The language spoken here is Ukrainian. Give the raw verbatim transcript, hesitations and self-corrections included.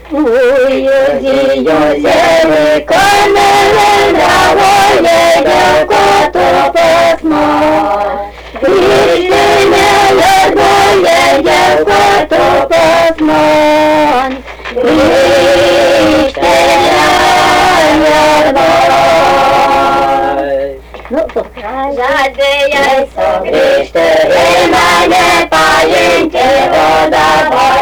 Уйди, Йозефи, камелен, равоє, якото посмо. Вишне, лербоє, якото посмон. Вишне, лербоє. Ну, то. Жадеяй, согріште, і мене паїньте, вода,